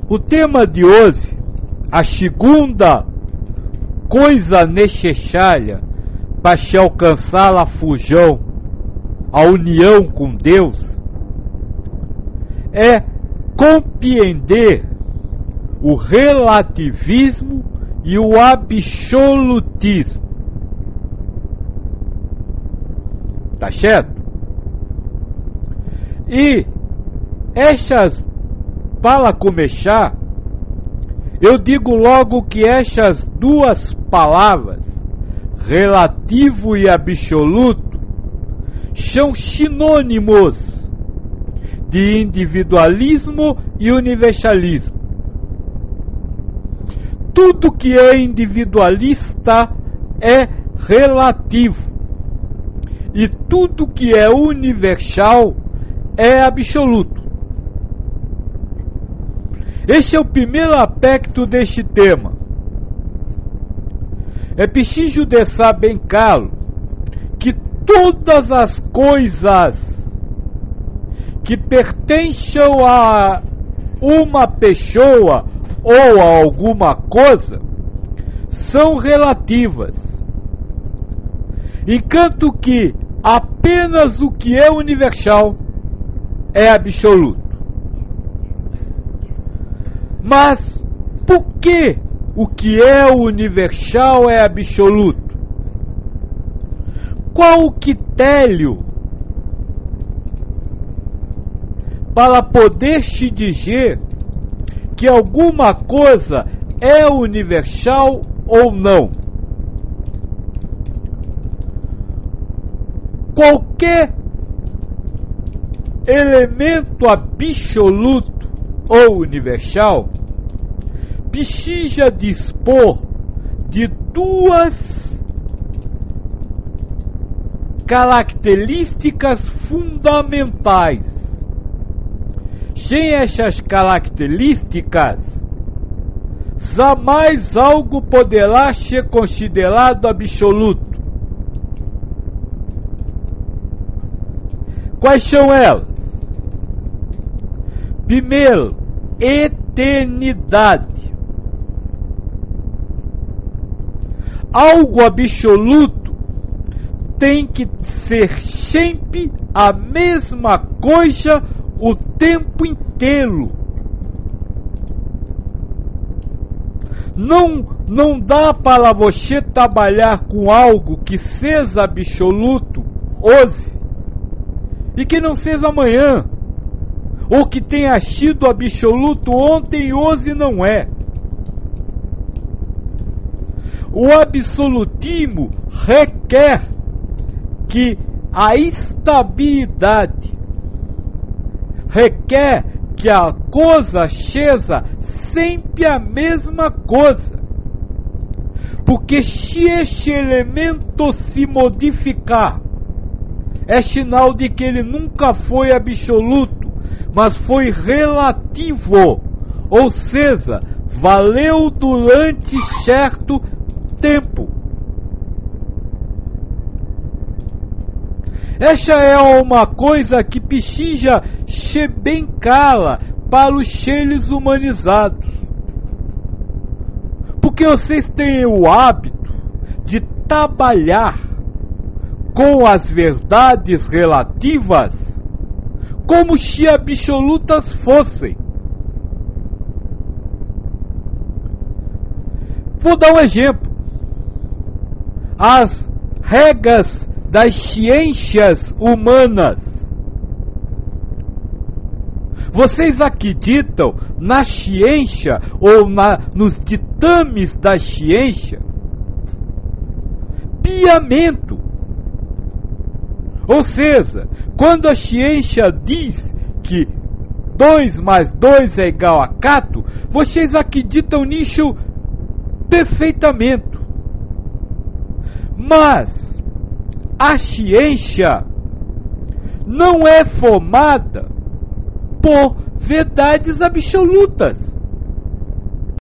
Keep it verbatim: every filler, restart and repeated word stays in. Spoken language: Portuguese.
O tema de hoje, a segunda coisa necessária para se alcançar a fusão, a união com Deus, é compreender o relativismo e o absolutismo. Tá certo? E estas, para começar, eu digo logo que estas duas palavras, relativo e absoluto, são sinônimos de individualismo e universalismo. Tudo que é individualista é relativo, e tudo que é universal é absoluto. Esse é o primeiro aspecto deste tema. É preciso deixar bem claro que todas as coisas que pertencem a uma pessoa ou a alguma coisa são relativas, enquanto que apenas o que é universal é absoluto. Mas por que o que é universal é absoluto? Qual o critério para poder se dizer que alguma coisa é universal ou não? Qualquer elemento absoluto ou universal precisa dispor de duas características fundamentais. Sem essas características, jamais algo poderá ser considerado absoluto. Quais são elas? Primeiro, eternidade. Algo absoluto tem que ser sempre a mesma coisa o tempo inteiro. Não, não dá para você trabalhar com algo que seja absoluto hoje e que não seja amanhã, ou que tenha sido absoluto ontem e hoje não é. O absolutismo requer que a estabilidade, requer que a coisa seja sempre a mesma coisa. Porque se este elemento se modificar, é sinal de que ele nunca foi absoluto, mas foi relativo, ou seja, valeu durante certo tempo. Essa é uma coisa que precisa ser bem clara para os seres humanizados. Porque vocês têm o hábito de trabalhar com as verdades relativas como se absolutas fossem. Vou dar um exemplo. As regras das ciências humanas. Vocês acreditam na ciência ou na, nos ditames da ciência? Piamento. Ou seja, quando a ciência diz que dois mais dois é igual a quatro, vocês acreditam nisso perfeitamente. Mas a ciência não é formada por verdades absolutas.